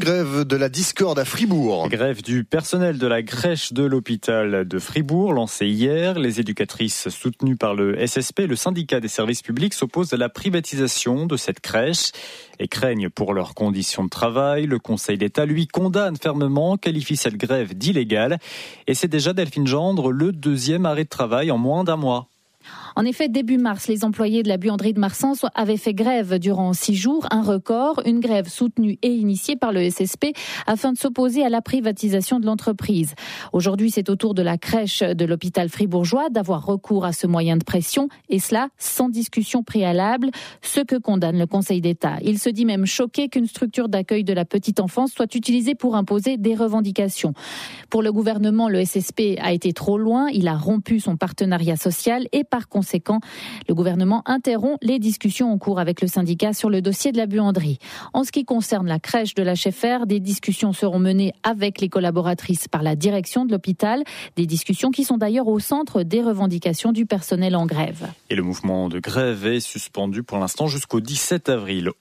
grève de la discorde à Fribourg. Grève du personnel de la crèche de l'hôpital de Fribourg, lancée hier. Les éducatrices soutenues par le SSP, le syndicat des services publics, s'opposent à la privatisation de cette crèche et craignent pour leurs conditions de travail. Le Conseil d'État, lui, condamne fermement, qualifie cette grève d'illégale. Et c'est déjà, Delphine Gendre, le deuxième arrêt de travail en moins d'un mois. En effet, début mars, les employés de la buanderie de Marsens avaient fait grève durant 6 jours, un record, une grève soutenue et initiée par le SSP afin de s'opposer à la privatisation de l'entreprise. Aujourd'hui, c'est au tour de la crèche de l'hôpital fribourgeois d'avoir recours à ce moyen de pression, et cela sans discussion préalable, ce que condamne le Conseil d'État. Il se dit même choqué qu'une structure d'accueil de la petite enfance soit utilisée pour imposer des revendications. Pour le gouvernement, le SSP a été trop loin, il a rompu son partenariat social et par conséquent, le gouvernement interrompt les discussions en cours avec le syndicat sur le dossier de la buanderie. En ce qui concerne la crèche de l'HFR, des discussions seront menées avec les collaboratrices par la direction de l'hôpital, des discussions qui sont d'ailleurs au centre des revendications du personnel en grève. Et le mouvement de grève est suspendu pour l'instant jusqu'au 17 avril.